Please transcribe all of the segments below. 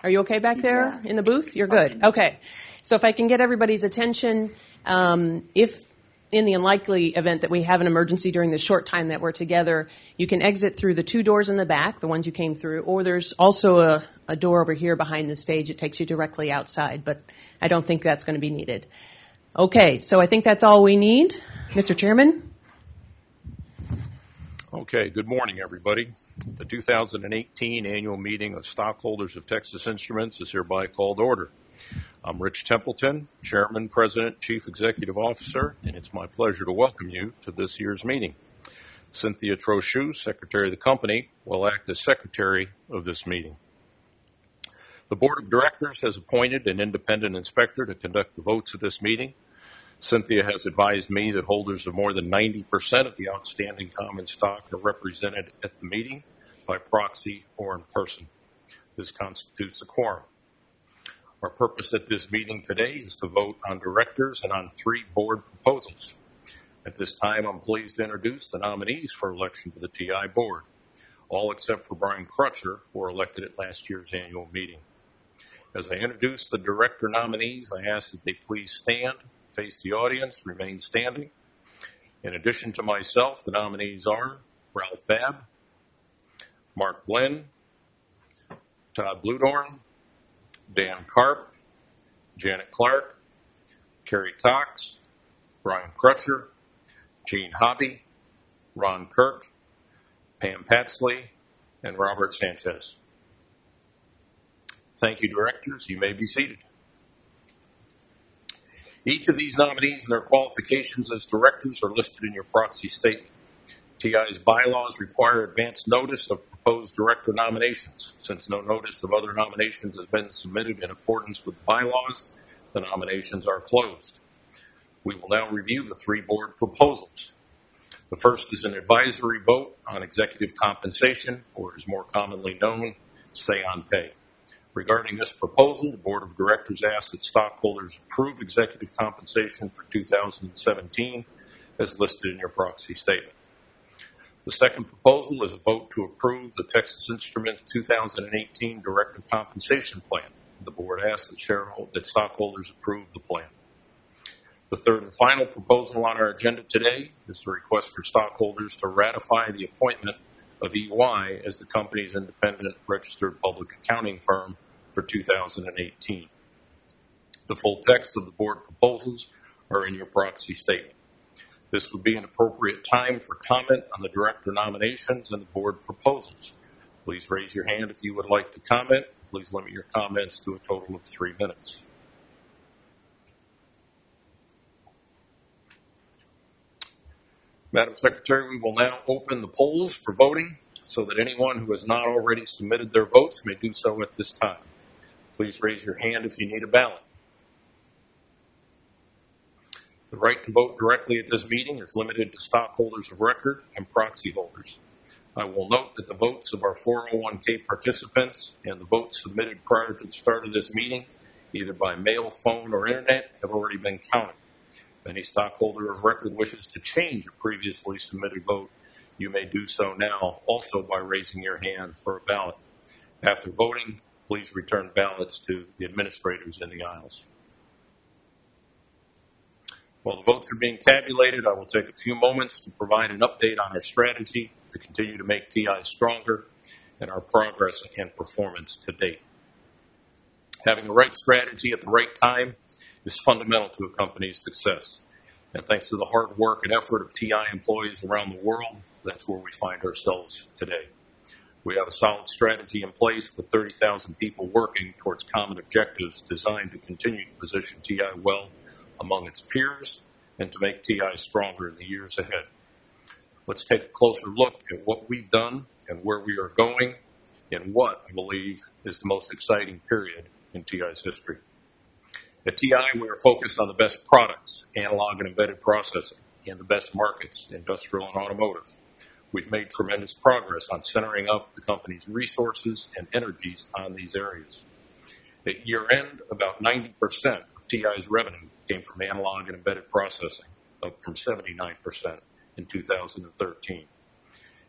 Are you okay back there in the booth? You're good. Okay. So if I can get everybody's attention, if in the unlikely event that we have an emergency during the short time that we're together, you can exit through the two doors in the back, the ones you came through, or there's also a door over here behind the stage. It takes you directly outside, but I don't think that's going to be needed. Okay, so I think that's all we need. Mr. Chairman? Okay, good morning, everybody. The 2018 annual meeting of stockholders of Texas Instruments is hereby called to order. I'm Rich Templeton, Chairman, President, Chief Executive Officer, and it's my pleasure to welcome you to this year's meeting. Cynthia Trochu, Secretary of the company, will act as Secretary of this meeting. The Board of Directors has appointed an independent inspector to conduct the votes of this meeting. Cynthia has advised me that holders of more than 90% of the outstanding common stock are represented at the meeting by proxy or in person. This constitutes a quorum. Our purpose at this meeting today is to vote on directors and on 3 board proposals. At this time, I'm pleased to introduce the nominees for election to the TI board. All except for Brian Crutcher were elected at last year's annual meeting. As I introduce the director nominees, I ask that they please stand, face the audience, remain standing. In addition to myself, the nominees are Ralph Babb, Mark Blinn, Todd Bludorn, Dan Karp, Janet Clark, Kerry Cox, Brian Crutcher, Gene Hobby, Ron Kirk, Pam Patsley, and Robert Sanchez. Thank you, directors. You may be seated. Each of these nominees and their qualifications as directors are listed in your proxy statement. TI's bylaws require advance notice of proposed director nominations. Since no notice of other nominations has been submitted in accordance with bylaws, the nominations are closed. We will now review the 3 board proposals. The first is an advisory vote on executive compensation, or as more commonly known, say on pay. Regarding this proposal, the Board of Directors asks that stockholders approve executive compensation for 2017 as listed in your proxy statement. The second proposal is a vote to approve the Texas Instruments 2018 Director Compensation Plan. The board asks that stockholders approve the plan. The third and final proposal on our agenda today is the request for stockholders to ratify the appointment of EY as the company's independent registered public accounting firm for 2018. The full text of the board proposals are in your proxy statement. This would be an appropriate time for comment on the director nominations and the board proposals. Please raise your hand if you would like to comment. Please limit your comments to a total of 3 minutes. Madam Secretary, we will now open the polls for voting so that anyone who has not already submitted their votes may do so at this time. Please raise your hand if you need a ballot. The right to vote directly at this meeting is limited to stockholders of record and proxy holders. I will note that the votes of our 401k participants and the votes submitted prior to the start of this meeting, either by mail, phone, or internet, have already been counted. If any stockholder of record wishes to change a previously submitted vote, you may do so now, also by raising your hand for a ballot. After voting, please return ballots to the administrators in the aisles. While the votes are being tabulated, I will take a few moments to provide an update on our strategy to continue to make TI stronger and our progress and performance to date. Having the right strategy at the right time is fundamental to a company's success. And thanks to the hard work and effort of TI employees around the world, that's where we find ourselves today. We have a solid strategy in place with 30,000 people working towards common objectives designed to continue to position TI well among its peers and to make TI stronger in the years ahead. Let's take a closer look at what we've done and where we are going in what I believe is the most exciting period in TI's history. At TI, we are focused on the best products, analog and embedded processing, and the best markets, industrial and automotive. We've made tremendous progress on centering up the company's resources and energies on these areas. At year end, about 90% of TI's revenue came from analog and embedded processing, up from 79% in 2013.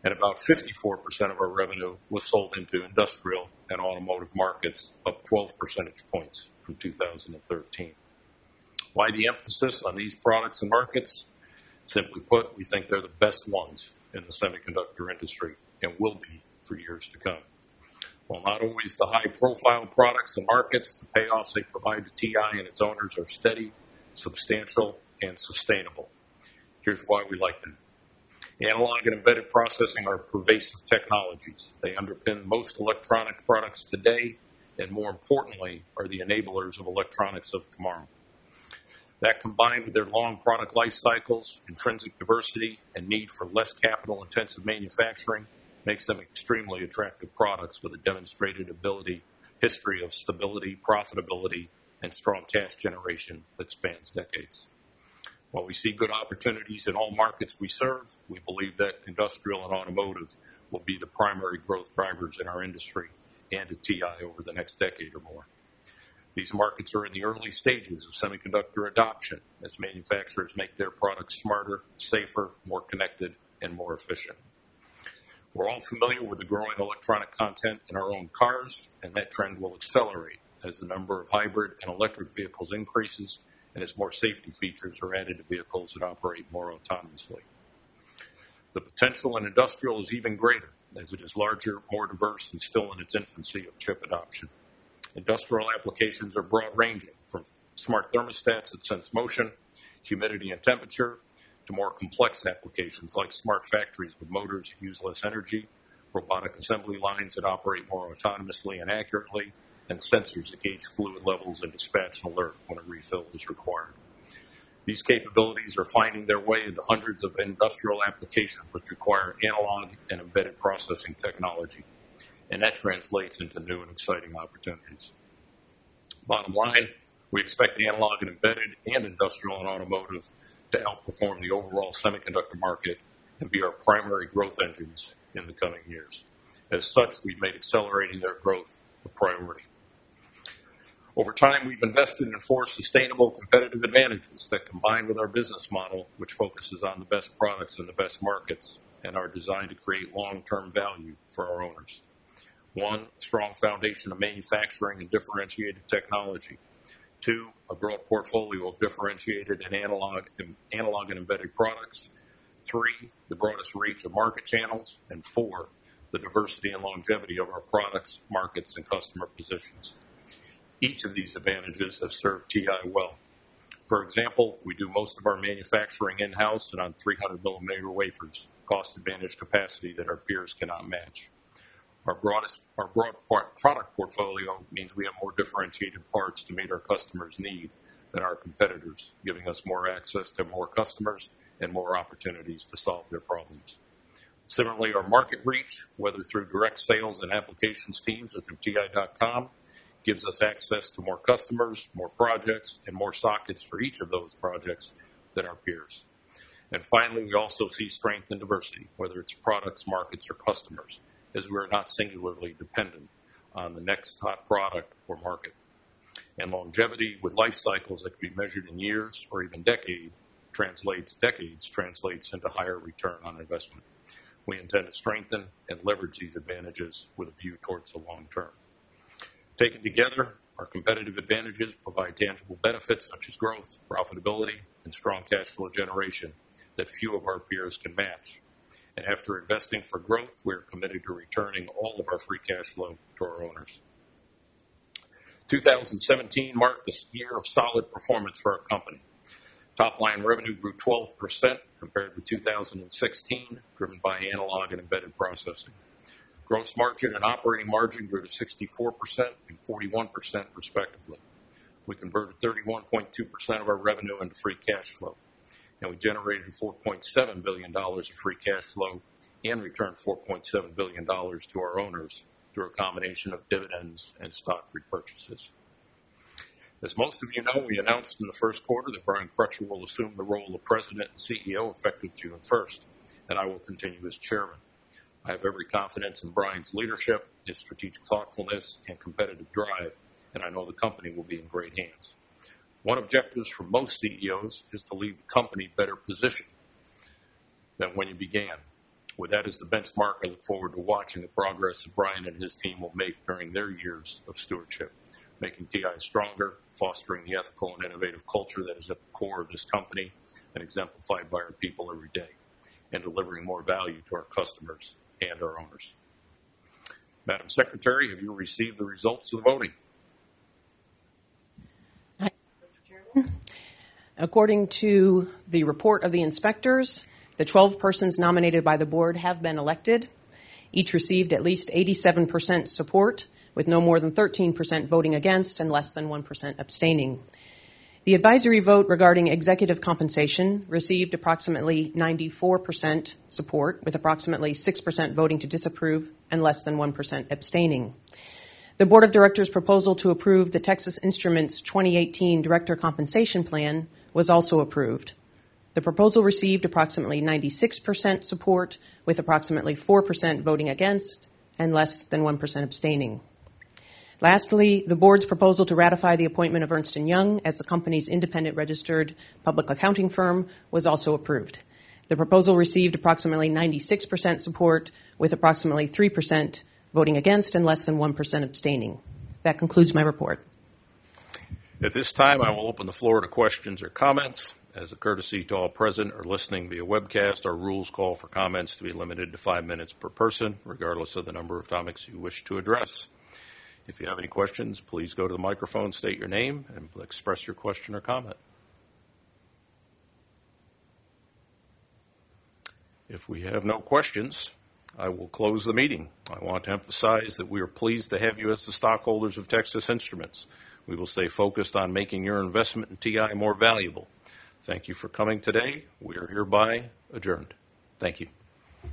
and about 54% of our revenue was sold into industrial and automotive markets, up 12 percentage points from 2013. Why the emphasis on these products and markets? Simply put, we think they're the best ones in the semiconductor industry and will be for years to come. While not always the high-profile products and markets, the payoffs they provide to TI and its owners are steady, substantial, and sustainable. Here's why we like them. Analog and embedded processing are pervasive technologies. They underpin most electronic products today, and more importantly, are the enablers of electronics of tomorrow. That, combined with their long product life cycles, intrinsic diversity, and need for less capital-intensive manufacturing, makes them extremely attractive products with a demonstrated history of stability, profitability, and strong cash generation that spans decades. While we see good opportunities in all markets we serve, we believe that industrial and automotive will be the primary growth drivers in our industry and at TI over the next decade or more. These markets are in the early stages of semiconductor adoption as manufacturers make their products smarter, safer, more connected, and more efficient. We're all familiar with the growing electronic content in our own cars, and that trend will accelerate as the number of hybrid and electric vehicles increases and as more safety features are added to vehicles that operate more autonomously. The potential in industrial is even greater as it is larger, more diverse, and still in its infancy of chip adoption. Industrial applications are broad-ranging, from smart thermostats that sense motion, humidity, and temperature, to more complex applications like smart factories with motors that use less energy, robotic assembly lines that operate more autonomously and accurately, and sensors that gauge fluid levels and dispatch an alert when a refill is required. These capabilities are finding their way into hundreds of industrial applications which require analog and embedded processing technology, and that translates into new and exciting opportunities. Bottom line, we expect analog and embedded and industrial and automotive to outperform the overall semiconductor market and be our primary growth engines in the coming years. As such, we've made accelerating their growth a priority. Over time, we've invested in 4 sustainable competitive advantages that combine with our business model, which focuses on the best products in the best markets and are designed to create long-term value for our owners. 1, a strong foundation of manufacturing and differentiated technology. 2, a broad portfolio of differentiated and analog and embedded products. 3, the broadest reach of market channels. And 4, the diversity and longevity of our products, markets, and customer positions. Each of these advantages have served TI well. For example, we do most of our manufacturing in-house and on 300-millimeter wafers, cost-advantage capacity that our peers cannot match. Our broad product portfolio means we have more differentiated parts to meet our customers' need than our competitors, giving us more access to more customers and more opportunities to solve their problems. Similarly, our market reach, whether through direct sales and applications teams or through TI.com, gives us access to more customers, more projects, and more sockets for each of those projects than our peers. And finally, we also see strength and diversity, whether it's products, markets, or customers, as we are not singularly dependent on the next hot product or market. And longevity with life cycles that can be measured in years or even decades translates into higher return on investment. We intend to strengthen and leverage these advantages with a view towards the long term. Taken together, our competitive advantages provide tangible benefits such as growth, profitability, and strong cash flow generation that few of our peers can match. And after investing for growth, we're committed to returning all of our free cash flow to our owners. 2017 marked a year of solid performance for our company. Top-line revenue grew 12% compared with 2016, driven by analog and embedded processing. Gross margin and operating margin grew to 64% and 41%, respectively. We converted 31.2% of our revenue into free cash flow, and we generated $4.7 billion of free cash flow and returned $4.7 billion to our owners through a combination of dividends and stock repurchases. As most of you know, we announced in the first quarter that Brian Crutcher will assume the role of President and CEO effective June 1st, and I will continue as Chairman. I have every confidence in Brian's leadership, his strategic thoughtfulness, and competitive drive, and I know the company will be in great hands. One objective for most CEOs is to leave the company better positioned than when you began. With that as the benchmark, I look forward to watching the progress that Brian and his team will make during their years of stewardship, making TI stronger, fostering the ethical and innovative culture that is at the core of this company and exemplified by our people every day, and delivering more value to our customers and our owners. Madam Secretary, have you received the results of the voting? According to the report of the inspectors, the 12 persons nominated by the board have been elected. Each received at least 87% support, with no more than 13% voting against and less than 1% abstaining. The advisory vote regarding executive compensation received approximately 94% support, with approximately 6% voting to disapprove and less than 1% abstaining. The Board of Directors' proposal to approve the Texas Instruments 2018 Director Compensation Plan was also approved. The proposal received approximately 96% support, with approximately 4% voting against and less than 1% abstaining. Lastly, the board's proposal to ratify the appointment of Ernst & Young as the company's independent registered public accounting firm was also approved. The proposal received approximately 96% support, with approximately 3% voting against and less than 1% abstaining. That concludes my report. At this time, I will open the floor to questions or comments. As a courtesy to all present or listening via webcast, our rules call for comments to be limited to 5 minutes per person, regardless of the number of topics you wish to address. If you have any questions, please go to the microphone, state your name, and express your question or comment. If we have no questions, I will close the meeting. I want to emphasize that we are pleased to have you as the stockholders of Texas Instruments. We will stay focused on making your investment in TI more valuable. Thank you for coming today. We are hereby adjourned. Thank you.